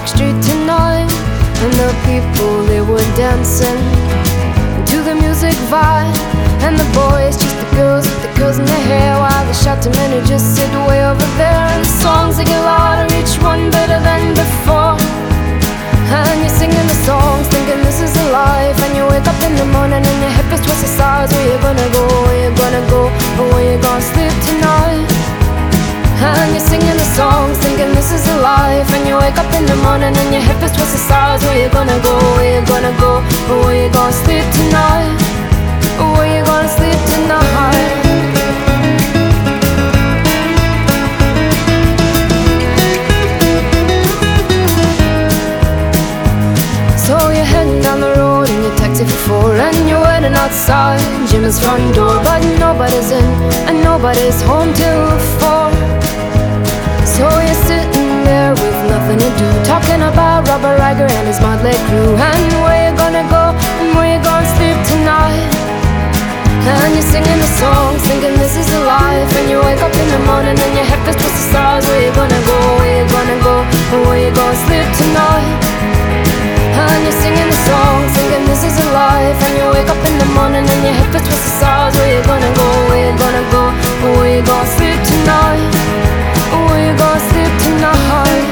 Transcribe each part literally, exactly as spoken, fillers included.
Street tonight, and the people, they were dancing to the music vibe. And the boys chased the girls with the curls in their hair, while the shouting men who just sit way over there. And the songs, they get louder, each one better than before. And you're singing the songs, thinking this is a life. And you wake up in the morning and your hip is twisted sides. Where you gonna go, where you gonna go, or where you gonna sleep tonight? And you're singing the songs, thinking this is a life. And you wake up in the morning and your hip is twisted sides. Where you gonna go, where you gonna go, or where you gonna sleep tonight? Or where you gonna sleep tonight? So you're heading down the road in your taxi for four, and you're waiting outside Jimmy's front door. But nobody's in and nobody's home till four. So you're sitting there with nothing to do, talking about Robert Riger and his motley crew. And where you gonna go and where you gonna sleep tonight? And you're singing the songs, thinking this is a life. And you wake up in the morning and your head is twisted stars. Where you gonna go, where you gonna go, or where you gonna sleep tonight? And you're singing the songs, thinking this is a life. And you wake up in the morning and your hip is twisted stars. Where you gonna go, where you gonna go, or where you gonna sleep tonight? Or where you gonna sleep tonight?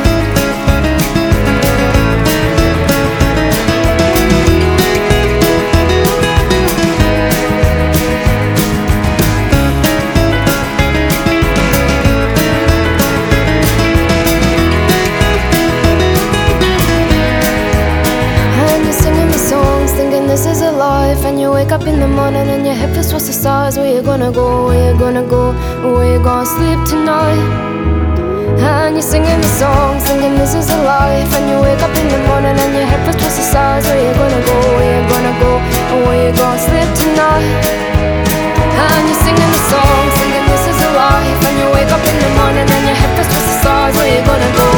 This is a life. And you wake up in the morning and your hip is twisted the stars. Where you gonna go, where you gonna go, where you gonna sleep tonight? And you're singing the songs, thinking this is a life. And you wake up in the morning and your hip is twisted the stars. Where you gonna go, where you gonna go, where you gonna sleep tonight? And you're singing the songs, thinking this is a life. And you wake up in the morning and your hip is twisted the stars. Where you gonna go,